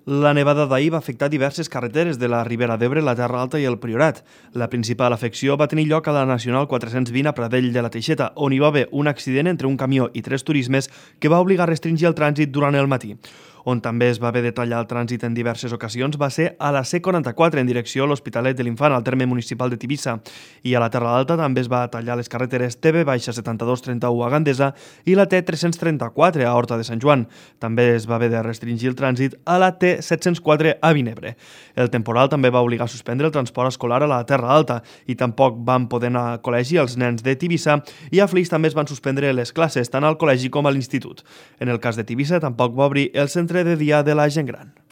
La nevada d'ahir va afectar diverses carreteres de la Ribera d'Ebre, la Terra Alta i el Priorat. La principal afecció va tenir lloc a la Nacional 420 a Pradell de la Teixeta, on hi va haver un accident entre un camió i 3 turismes que va obligar a restringir el trànsit durant el matí. On també es va haver de tallar el trànsit en diverses ocasions va ser a la C44 en direcció a l'Hospitalet de l'Infant, al terme municipal de Tivissa. I a la Terra Alta també es va tallar les carreteres TB-7231 a Gandesa i la T334 a Horta de Sant Joan. També es va haver de restringir el trànsit a la T704 a Vinebre. El temporal també va obligar a suspendre el transport escolar a la Terra Alta i tampoc van poder anar al col·legi els nens de Tivissa, i a Flix també es van suspendre les classes, tant al col·legi com a l'institut. En el cas de Tivissa tampoc va obrir el centre de dia de la gent gran.